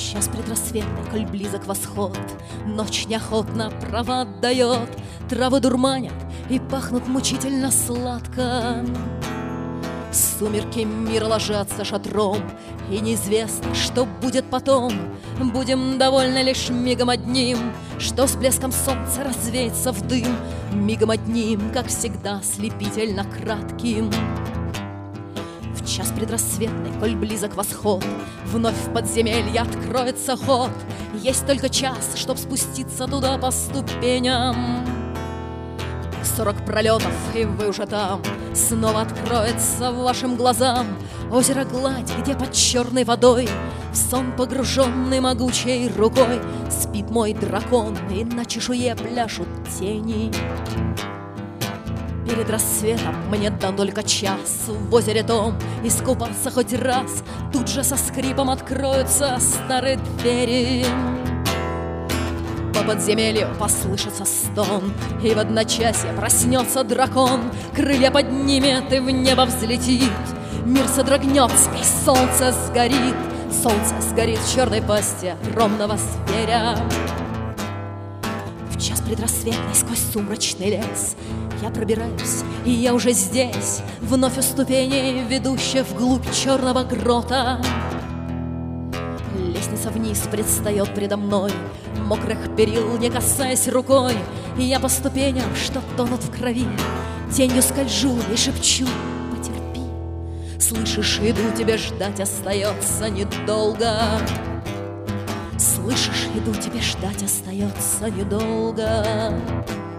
Час предрассветный, коль близок восход, ночь неохотно права дает, травы дурманят и пахнут мучительно сладко. Сумерки мира ложатся шатром, и неизвестно, что будет потом. Будем довольны лишь мигом одним, что с блеском солнца развеется в дым, мигом одним, как всегда, слепительно кратким. В час предрассветный, коль близок восход, вновь в подземелье откроется ход. Есть только час, чтоб спуститься туда по ступеням. 40 пролетов, и вы уже там. Снова откроется вашим глазам озеро гладь, где под черной водой, в сон погруженный могучей рукой, спит мой дракон, и на чешуе пляшут тени. Перед рассветом мне дан только час в озере том искупаться хоть раз. Тут же со скрипом откроются старые двери. По подземелью послышится стон, и в одночасье проснется дракон. Крылья поднимет и в небо взлетит, мир содрогнется и солнце сгорит. Солнце сгорит в черной пасти огромного зверя. В час предрассветный сквозь сумрачный лес я пробираюсь, и я уже здесь, вновь у ступеней, ведущих вглубь черного грота. Лестница вниз предстает предо мной, мокрых перил не касаясь рукой, и я по ступеням, что тонут в крови, тенью скольжу и шепчу: потерпи. Слышишь, иду, тебе ждать остается недолго. Слышишь, иду, тебе ждать остается недолго.